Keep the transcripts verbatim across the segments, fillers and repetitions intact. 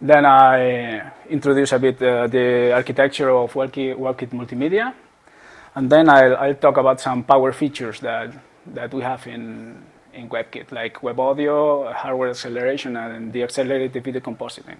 Then I introduce a bit uh, the architecture of WebKit, WebKit Multimedia, and then I'll, I'll talk about some power features that that we have in in WebKit, like web audio, hardware acceleration, and the accelerated video compositing.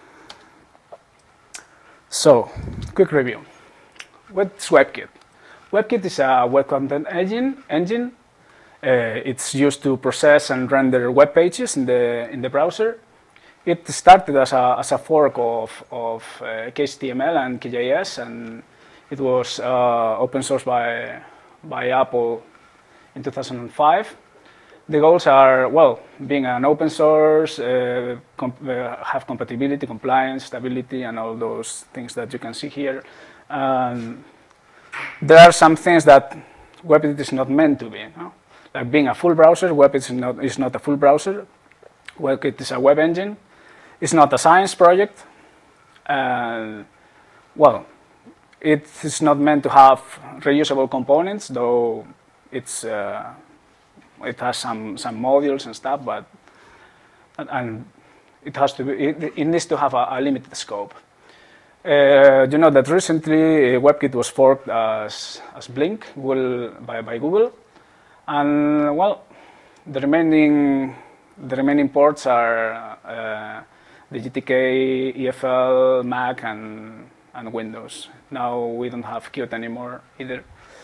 So, quick review. What's WebKit? WebKit is a web content engine. engine. Uh, it's used to process and render web pages in the in the browser. It started as a as a fork of of uh, K H T M L and K J S, and it was uh, open sourced by by Apple in two thousand five. The goals are, well, being an open source, uh, comp uh, have compatibility, compliance, stability, and all those things that you can see here. Um, there are some things that WebKit is not meant to be. No? Like being a full browser, WebKit is not, is not a full browser. WebKit is a web engine. It's not a science project. Uh, well, it is not meant to have reusable components, though it's uh, it has some some modules and stuff, but and, and it has to be it, it needs to have a, a limited scope. Uh, you know that recently uh, WebKit was forked as as Blink Google, by by Google, and well, the remaining the remaining ports are uh, the G T K, E F L, Mac, and and Windows. Now we don't have Qt anymore either.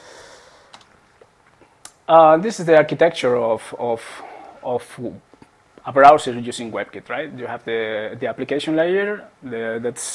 Uh, this is the architecture of, of, of a browser using WebKit, right? You have the, the application layer, the, that's